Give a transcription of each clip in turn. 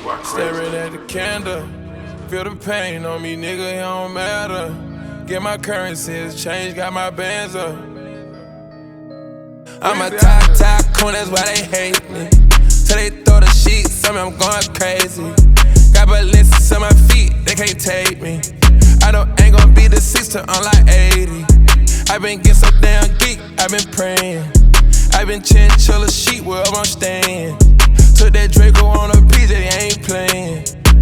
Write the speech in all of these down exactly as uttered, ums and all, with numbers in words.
Staring at the candle, feel the pain on me, nigga, it don't matter. Get my currencies, change, got my bands up. I'm a top, top coon, that's why they hate me. Till they throw the sheets, tell me I'm going crazy. Got Balenciagas on my feet, they can't take me. I know ain't gon' be the six to unlike eighty. I been getting so damn geek, I been praying. I been chinchilla sheet wherever I'm staying. Took that Draco on a P J, ain't playing.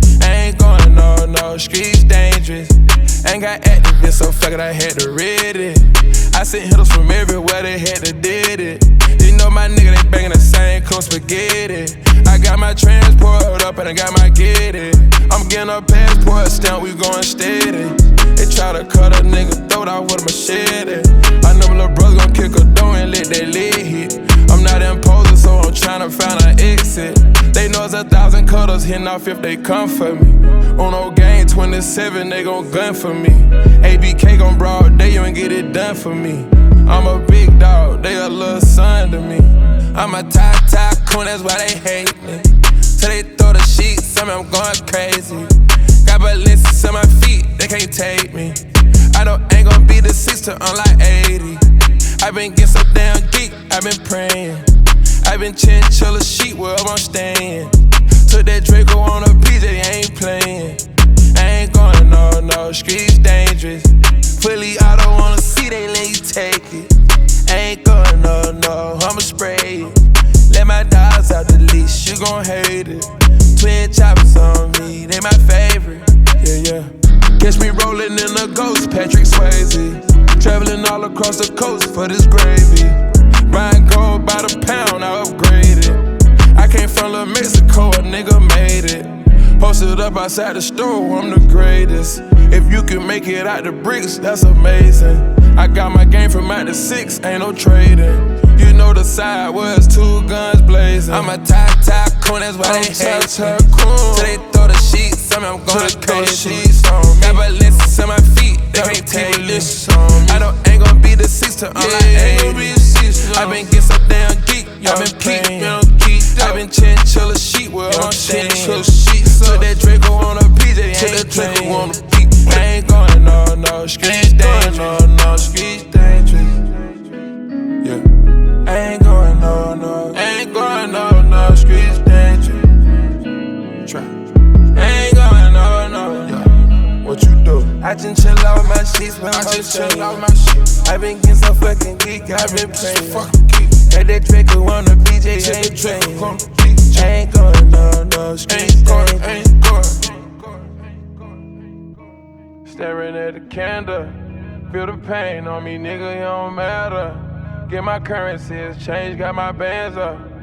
I ain't going no, no, streets dangerous. Ain't got activists, so fuck it, I had to read it. I sent hitters from everywhere, they had to did it. You know my nigga, they banging the same clone spaghetti. I got my transport up and I got my get it. I'm getting a passport stamp, we going steady. They try to cut a nigga throat out with a machete. I know my little brother gon' kick a door and let that lid hit. I'm not imposing, so I'm tryna find an exit. They know it's a thousand cutters hitting off if they come for me. On no game twenty-seven, they gon' gun for me. A B K gon' broad day, you ain't get it done for me. I'm a big dog, they a little son to me. I'm a top, top coon, that's why they hate me. Till they throw the sheets, tell me I'm going crazy. Got Balenciagas on my feet, they can't take me. I know ain't gon' be the six to unlike eighty. I been getting so damn geek, I been praying. I been chinchilla sheet wherever I'm staying. Took that Draco on a P J, ain't playing. I ain't going no, no, streets dangerous. Fully auto on a seat, they let you take it. I ain't going no, no, I'ma spray it. Let my dogs out the leash, you gon' hate it. Twin choppers on me, they my favorite. Yeah, yeah. Catch me rolling in a ghost, Patrick Swayze. Traveling all across the coast for this gravy. Buying gold by the pound, I upgraded. I came from La Mexico, a nigga made it. Posted up outside the store, I'm the greatest. If you can make it out the bricks, that's amazing. I got my game from out the six, ain't no trading. You know the side was two guns blazing. I'm a top, top coon, that's why they hate me. Till they throw the sheets, tell me I'm going crazy. Got Balenciagas on my feet, they can't take me. I know ain't gon' be the six to unlike eighty. I been getting so damn geek, I been playing. I been chinchilla sheet where I'm staying. Took that Draco on a P J, ain't playing. I ain't going no, no, streets dangerous. No, no, streets dangerous. Yeah. I ain't going no, no, ain't going no, no, streets dangerous. Try. I ain't going no, no, yeah. What you do? I just chill out with my sheets, man. I just chill out with my sheets. I been getting so fucking geek, I been playing. Got that Draco on the B J, ain't playing. I ain't going no, no, streets dangerous. Ain't going. Staring at the candle, feel the pain on me, nigga, it don't matter. Get my currencies, change, got my bands up.